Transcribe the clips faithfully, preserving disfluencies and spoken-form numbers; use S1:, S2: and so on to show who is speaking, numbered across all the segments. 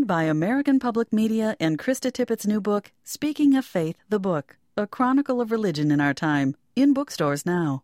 S1: Presented by American Public Media and Krista Tippett's new book, Speaking of Faith, the Book, a chronicle of religion in our time, in bookstores now.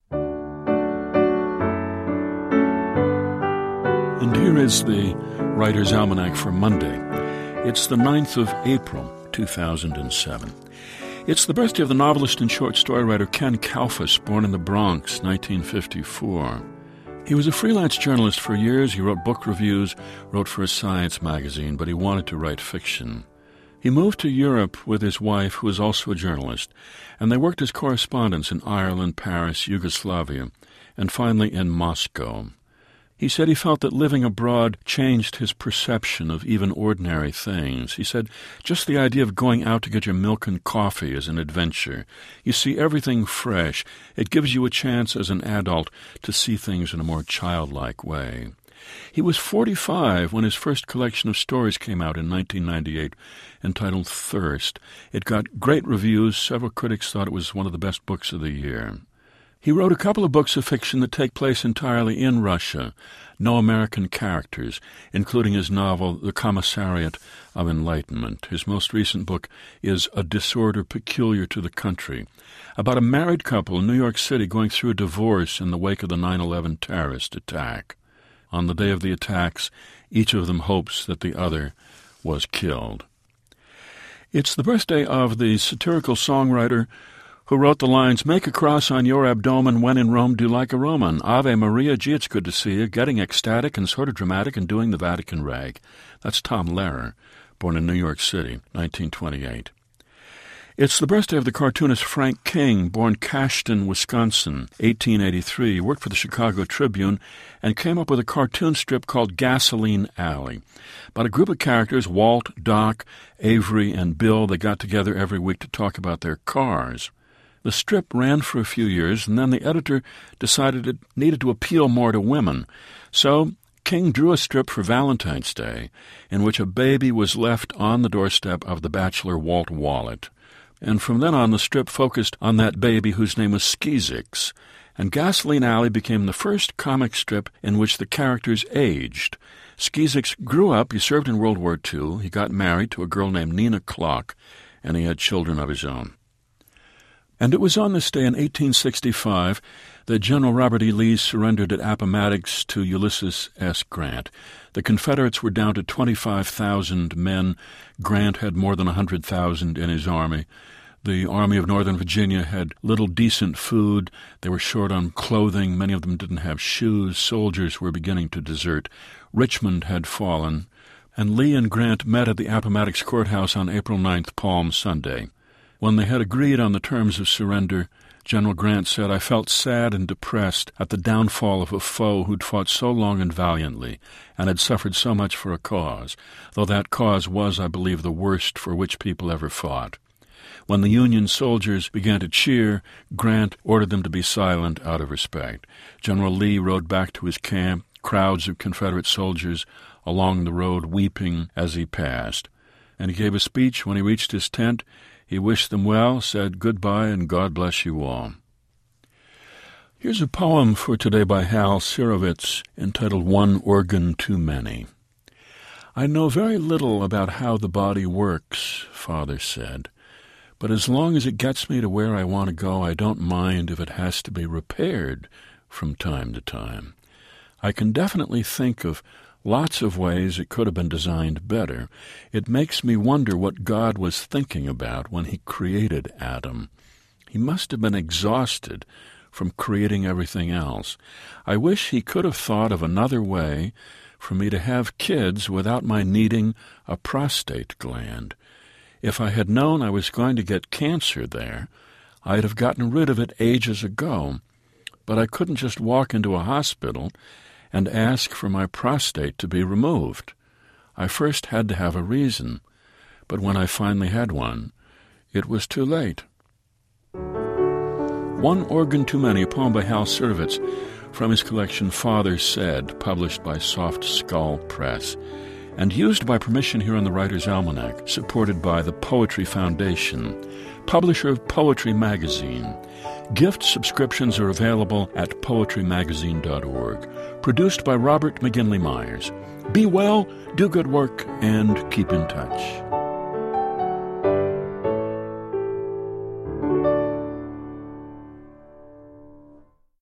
S2: And here is the Writer's Almanac for Monday. It's the ninth of April, two thousand seven. It's the birthday of the novelist and short story writer Ken Kalfus, born in the Bronx, nineteen fifty-four. He was a freelance journalist for years. He wrote book reviews, wrote for a science magazine, but he wanted to write fiction. He moved to Europe with his wife, who was also a journalist, and they worked as correspondents in Ireland, Paris, Yugoslavia, and finally in Moscow. He said he felt that living abroad changed his perception of even ordinary things. He said, just the idea of going out to get your milk and coffee is an adventure. You see everything fresh. It gives you a chance as an adult to see things in a more childlike way. He was forty-five when his first collection of stories came out in nineteen ninety-eight, entitled Thirst. It got great reviews. Several critics thought it was one of the best books of the year. He wrote a couple of books of fiction that take place entirely in Russia, no American characters, including his novel The Commissariat of Enlightenment. His most recent book is A Disorder Peculiar to the Country, about a married couple in New York City going through a divorce in the wake of the nine eleven terrorist attack. On the day of the attacks, each of them hopes that the other was killed. It's the birthday of the satirical songwriter who wrote the lines, "Make a cross on your abdomen, when in Rome, do like a Roman. Ave Maria, gee, it's good to see you, getting ecstatic and sort of dramatic and doing the Vatican rag." That's Tom Lehrer, born in New York City, nineteen twenty-eight. It's the birthday of the cartoonist Frank King, born Cashton, Wisconsin, eighteen eighty-three. He worked for the Chicago Tribune and came up with a cartoon strip called Gasoline Alley, about a group of characters, Walt, Doc, Avery, and Bill. They got together every week to talk about their cars. The strip ran for a few years, and then the editor decided it needed to appeal more to women. So King drew a strip for Valentine's Day in which a baby was left on the doorstep of the bachelor Walt Wallet. And from then on, the strip focused on that baby whose name was Skeezix. And Gasoline Alley became the first comic strip in which the characters aged. Skeezix grew up, he served in World War Two, he got married to a girl named Nina Clock, and he had children of his own. And it was on this day in eighteen sixty-five that General Robert E. Lee surrendered at Appomattox to Ulysses S. Grant. The Confederates were down to twenty-five thousand men. Grant had more than one hundred thousand in his army. The Army of Northern Virginia had little decent food. They were short on clothing. Many of them didn't have shoes. Soldiers were beginning to desert. Richmond had fallen. And Lee and Grant met at the Appomattox Courthouse on April ninth, Palm Sunday. When they had agreed on the terms of surrender, General Grant said, "I felt sad and depressed at the downfall of a foe who'd fought so long and valiantly and had suffered so much for a cause, though that cause was, I believe, the worst for which people ever fought." When the Union soldiers began to cheer, Grant ordered them to be silent out of respect. General Lee rode back to his camp, crowds of Confederate soldiers along the road weeping as he passed. And he gave a speech when he reached his tent. He wished them well, said goodbye, and God bless you all. Here's a poem for today by Hal Sirovitz entitled One Organ Too Many. "I know very little about how the body works," Father said, "but as long as it gets me to where I want to go, I don't mind if it has to be repaired from time to time. I can definitely think of lots of ways it could have been designed better. It makes me wonder what God was thinking about when he created Adam. He must have been exhausted from creating everything else. I wish he could have thought of another way for me to have kids without my needing a prostate gland. If I had known I was going to get cancer there, I'd have gotten rid of it ages ago. But I couldn't just walk into a hospital and ask for my prostate to be removed. I first had to have a reason, but when I finally had one, it was too late." One Organ Too Many, a poem by Hal Sirovitz from his collection Father Said, published by Soft Skull Press, and used by permission here on the Writer's Almanac, supported by the Poetry Foundation, publisher of Poetry Magazine, Gift subscriptions are available at poetry magazine dot org. Produced by Robert McGinley Myers. Be well, do good work, and keep in touch.